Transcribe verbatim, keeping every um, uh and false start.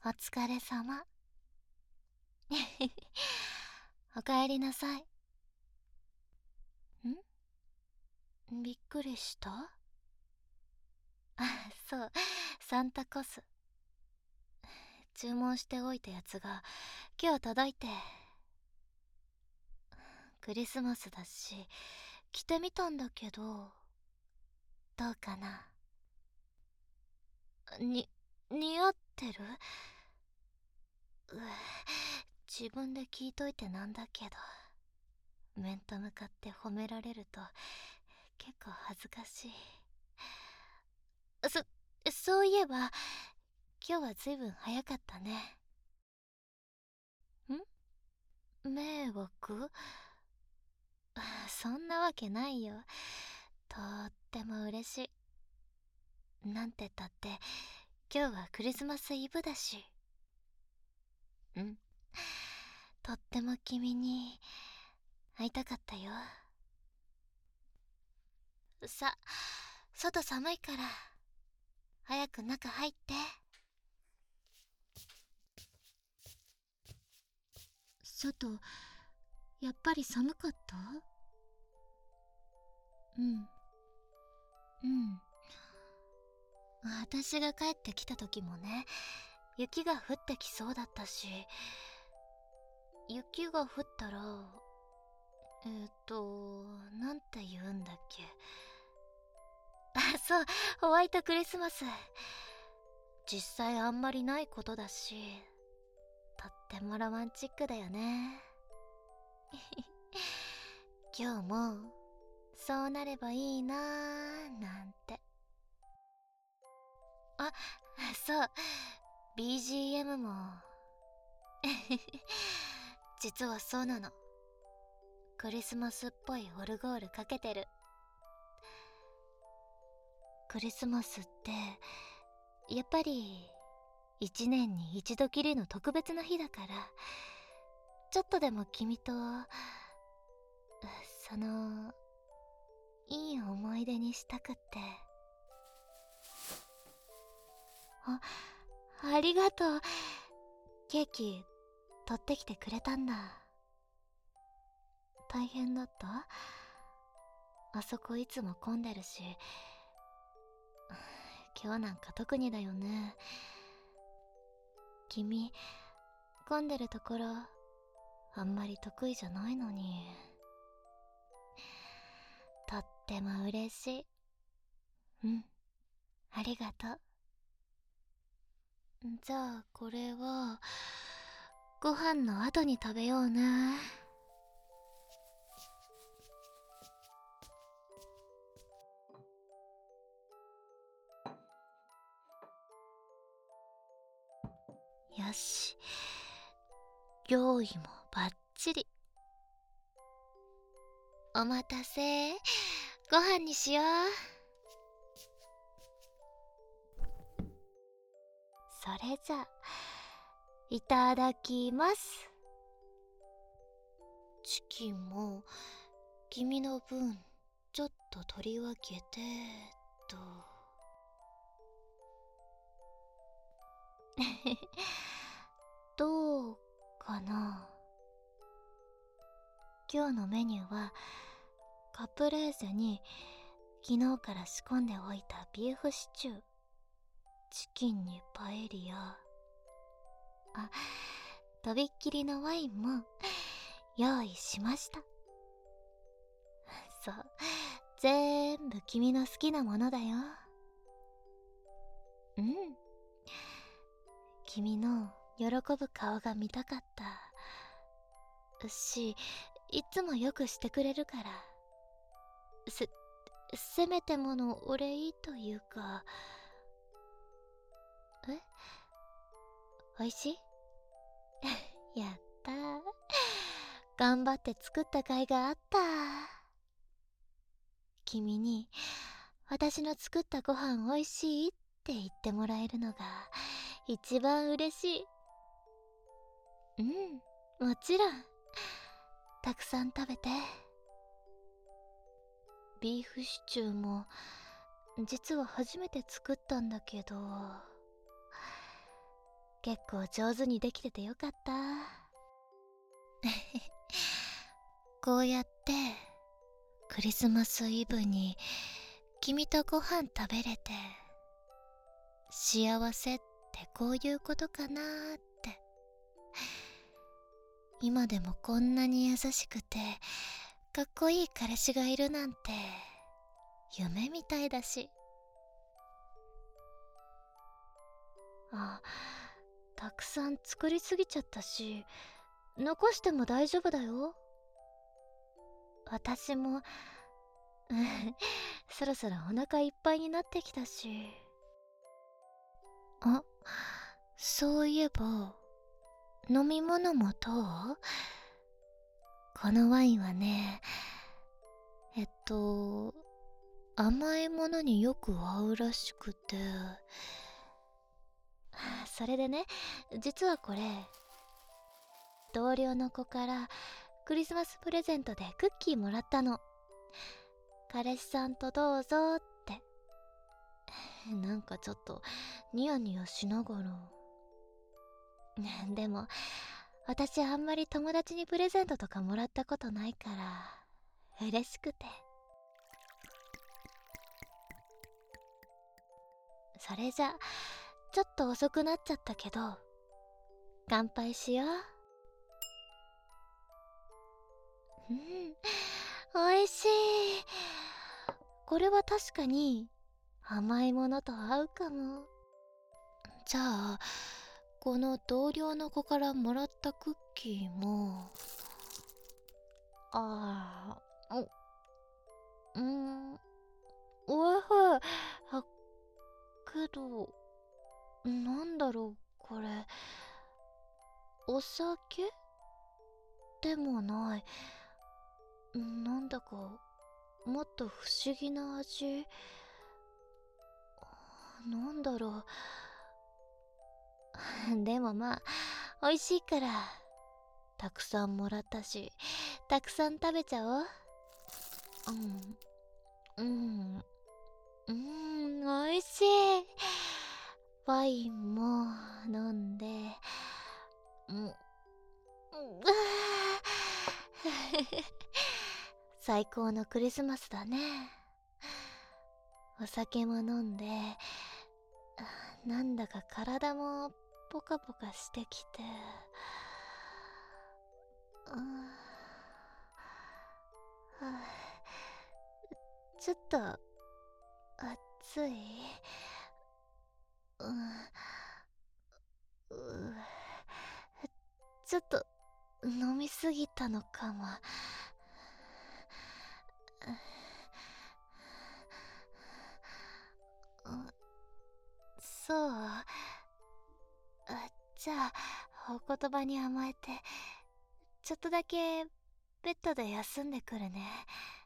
お疲れ様。おかえりなさい。ん？びっくりした？あ、そう、サンタコス。注文しておいたやつが今日届いて。クリスマスだし、着てみたんだけど、どうかな？に、似合ってる？うぅ、自分で聞いといてなんだけど、面と向かって褒められると結構恥ずかしい。そ、そういえば、今日はずいぶん早かったね。ん？迷惑？そんなわけないよ。とっても嬉しい。なんてったって、今日はクリスマスイブだし。うん。とっても君に会いたかったよ。さ、外寒いから、早く中入って。外、やっぱり寒かった？うん。うん。私が帰ってきた時もね、雪が降ってきそうだったし、雪が降ったら、えーっと、なんて言うんだっけ。あ、そう、ホワイトクリスマス。実際あんまりないことだし、とってもロマンチックだよね。今日も、そうなればいいなーなんて。あ、そう、ビージーエム も。実はそうなの。クリスマスっぽいオルゴールかけてる。クリスマスってやっぱり一年に一度きりの特別な日だから、ちょっとでも君とそのいい思い出にしたくって。あ、ありがとう。ケーキ取ってきてくれたんだ。大変だった？あそこいつも混んでるし、今日なんか特にだよね。君、混んでるところあんまり得意じゃないのに。とっても嬉しい。うん、ありがとう。じゃあこれはご飯の後に食べようね。よし、用意もバッチリ。お待たせ、ご飯にしよう。それじゃ、いただきます。チキンも君の分ちょっと取り分けてと。どうかな？今日のメニューはカプレーゼに昨日から仕込んでおいたビーフシチュー、チキンにパエリア、あ、とびっきりのワインも用意しました。そう、ぜーんぶ君の好きなものだよ。うん、君の喜ぶ顔が見たかったし、いつもよくしてくれるから、せせめてものお礼というか。え、おいしい？やったー、頑張って作った甲斐があった。君に私の作ったご飯おいしいって言ってもらえるのが一番嬉しい。うん、もちろん。たくさん食べて。ビーフシチューも実は初めて作ったんだけど、 結構上手にできててよかった。こうやってクリスマスイブに君とご飯食べれて、幸せってこういうことかなーって。今でもこんなに優しくてかっこいい彼氏がいるなんて夢みたいだし。あ、たくさん作りすぎちゃったし、残しても大丈夫だよ。私もそろそろお腹いっぱいになってきたし。あ、そういえば飲み物もどう？このワインはね、えっと甘いものによく合うらしくて。それでね、実はこれ同僚の子からクリスマスプレゼントでクッキーもらったの。彼氏さんとどうぞって。なんかちょっとニヤニヤしながら。でも私あんまり友達にプレゼントとかもらったことないから嬉しくて。それじゃちょっと遅くなっちゃったけど、乾杯しよう。うん、おいしい。これは確かに甘いものと合うかも。じゃあこの同僚の子からもらったクッキーも。ああ、ううーん、おいしい。あ、けどなんだろうこれ、お酒でもない。なんだかもっと不思議な味。なんだろう。でもまあ美味しいからたくさんもらったし、たくさん食べちゃおう。うんうんうん、美味しい。ワインも飲んで、うん、うわ最高のクリスマスだね。お酒も飲んで、なんだか体もポカポカしてきて、うん、はあ、ちょっと暑い。うん、うちょっと飲みすぎたのかも。そう。あ、じゃあお言葉に甘えてちょっとだけベッドで休んでくるね。